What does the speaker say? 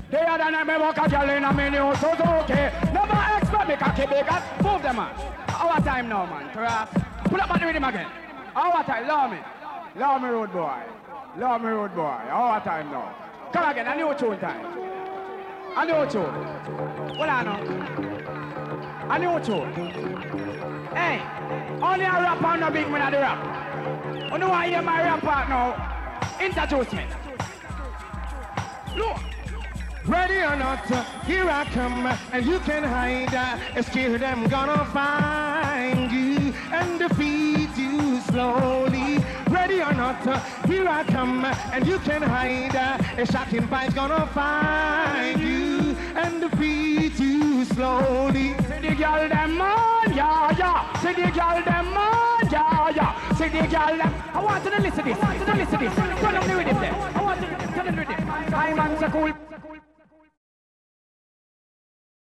The other night me walk a girl in a mini Suzuki. Never expect me cocky bigger. Move them man. Our time now man. Pull up at the rhythm again. Our time, love me. Love me road boy. Love me road boy. Our time now. Come again, a new tune time. A new tune. What I know? A new tune. Hey, only a rap and no big man at the rap. You know I hear my rap part now. Introduce me. Look. Ready or not, here I come, and you can hide. Scared I'm gonna find you and defeat you slowly. Ready or not, here I come, and you can hide. A shocking fight's gonna find you and defeat you slowly. See the girl them on, yeah, yeah. See the girl them on, yeah, yeah. See the girl them. I want you to listen to this. I want you to listen to this. Turn up the rhythm there. I want you to turn up the rhythm. I'm so cool.